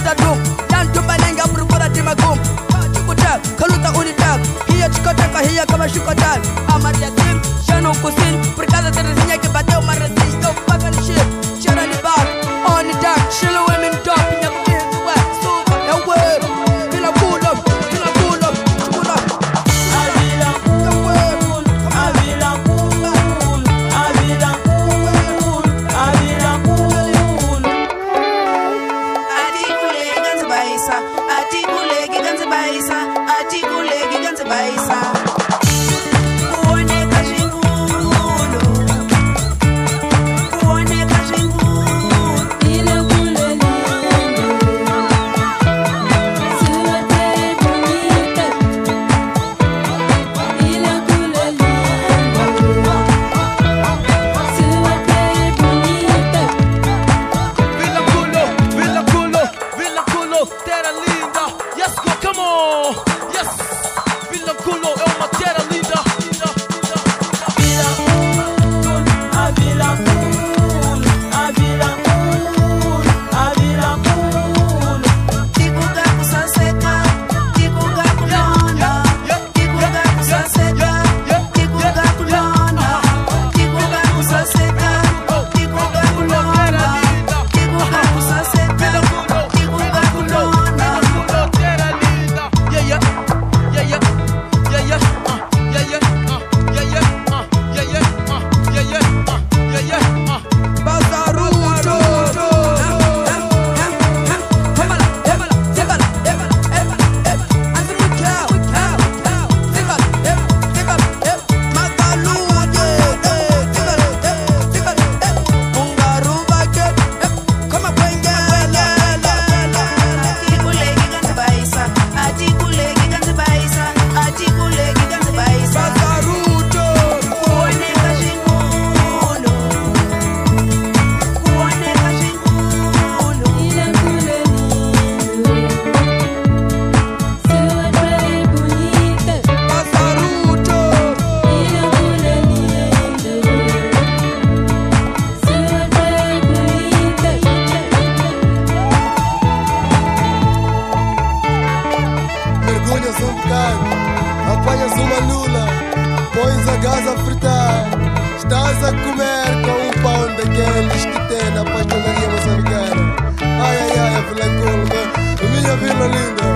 da dum dan tubanenga procura de magum chukuta kaluta unita hiya chikota ka hiya kama shukota amaria sim shano kusin por cada terzinha que bateu uma resistência eu paga no shit chara ni bar on the dark chill women top in your kids wet so the word feel a pull up apanhas uma lula, pões a gás a fritar, estás a comer com pão daqueles que tem na pastelaria moçambicana. Ai, ai, ai, a Vila Cool, minha vila linda.